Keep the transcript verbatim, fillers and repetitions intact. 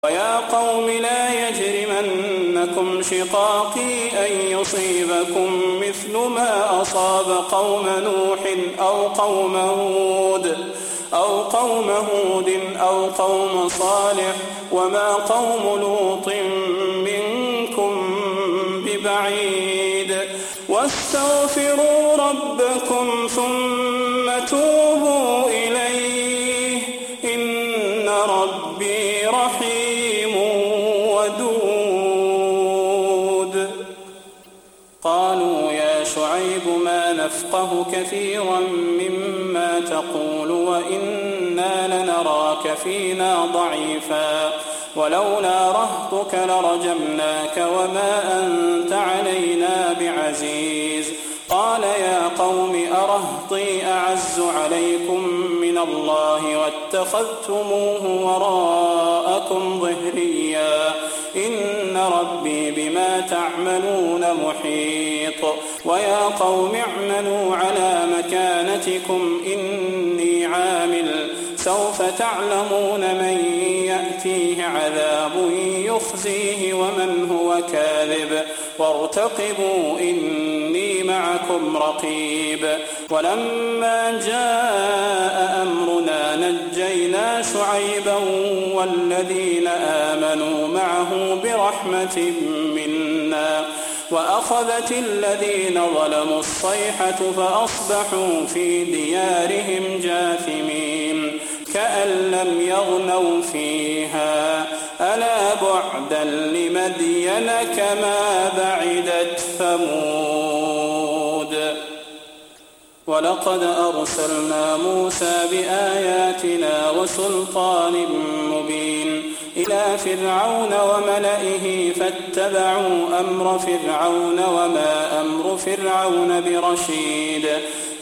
ويا قوم لا يجرمنكم شقاقي أن يصيبكم مثل ما أصاب قوم نوح أو قوم هود أو قوم هود أو قوم صالح وما قوم لوط منكم ببعيد واستغفروا ربكم ثم توبوا إليه إن ربي رحيم ودود. قالوا يا شعيب ما نفقه كثيرا مما تقول وإنا لنراك فينا ضعيفا ولولا رهطك لرجمناك وما أنت علينا بعزيز. قال يا قوم أرهطي أعز عليكم من الله واتخذتموه وراءكم ظهريا إن ربي بما تعملون محيط. ويا قوم اعملوا على مكانتكم إني عامل سوف تعلمون من يأتيه عذاب يخزيه ومن هو كاذب وارتقبوا إني معكم رقيب. ولما جاء أمرنا نجينا شعيبا والذين آمنوا معه برحمة منا وأخذت الذين ظلموا الصيحة فأصبحوا في ديارهم جاثمين كأن لم يغنوا فيها ألا بعدا لمدين كما بعدت ثمود. ولقد أرسلنا موسى بآياتنا وسلطان مبين إلى فرعون وملئه فاتبعوا أمر فرعون وما أمر فرعون برشيد.